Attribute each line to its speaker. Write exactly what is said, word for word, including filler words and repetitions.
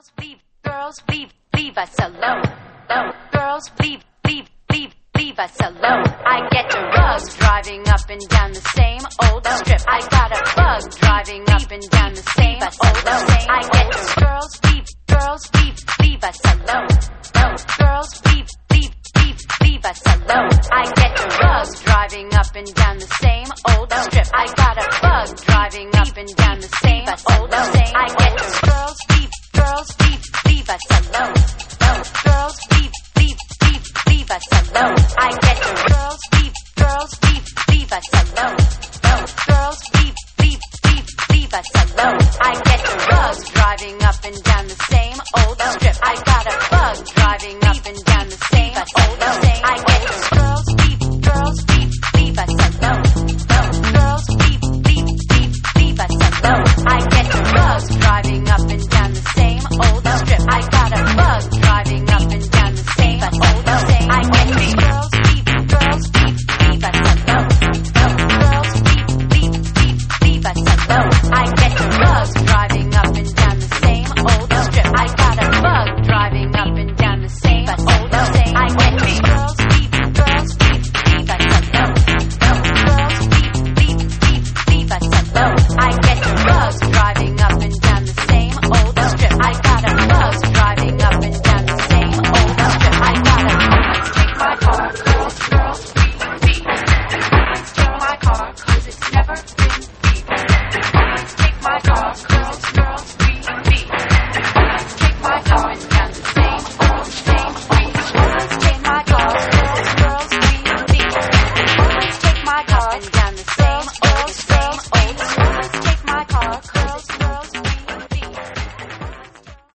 Speaker 1: Girls, leave, girls, leave, leave us alone. Alone. Girls, leave, leave, leave, leave us alone. I get the rugs driving up and down the same old strip. I got a bug driving up and down the same old strip. I get the girls, leave, girls, leave, leave us alone. Alone. Girls, leave, leave, leave, leave us alone. I get the rugs driving up and down the same old strip. I got a bug driving up and down the same old strip. I get the girls, leave, girls, leave, leave us alone. Alone. Girls, leave, leave, leave, leave us alone. I get the girls, leave, girls, leave, leave us alone. Alone. Girls, leave, leave, leave, leave us alone. I get the rugs driving up and down the same old strip. I got a bug driving